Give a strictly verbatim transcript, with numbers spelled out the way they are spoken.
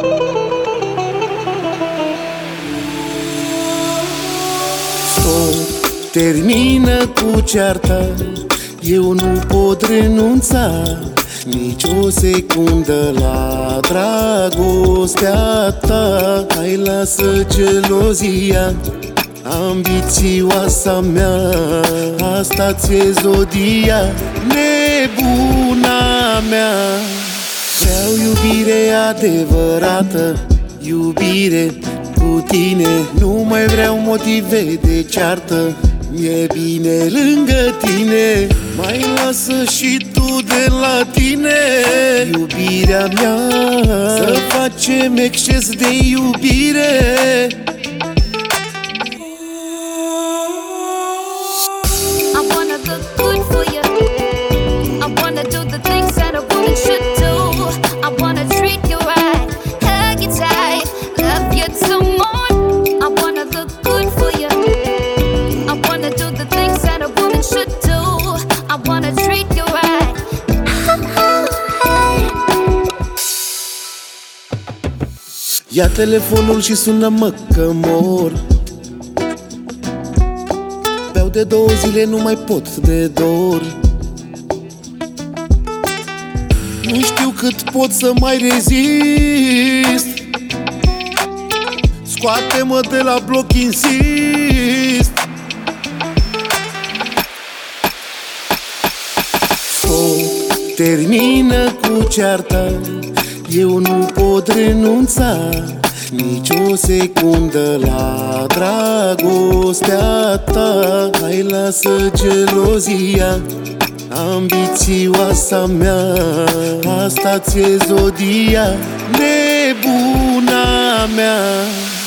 Termină cu cearta, eu nu pot renunța nici o secundă la dragostea ta. Hai, lasă gelozia, ambițioasa mea, asta ți-e zodia, nebuna mea. Vreau iubire adevărată, iubire cu tine, nu mai vreau motive de ceartă. Mi-e bine lângă tine, mai lasă și tu de la tine iubirea mea, să facem exces de iubire. I wanna look good for you, I wanna do the things that a woman should do, I wanna treat you right, hug you tight, love you too much. I wanna look good for you, I wanna do the things that a woman should do, I wanna treat you right. Ia telefonul și sună-mă că mor. Beau de două zile, nu mai pot de dor. Nu știu cât pot să mai rezist. Scoate-mă de la bloc, insist. Stop, termină cu cearta, eu nu pot renunța nici o secundă la dragostea ta. Hai, lasă gelozia, ambițioasa mea, asta ți-e zodia, nebuna mea.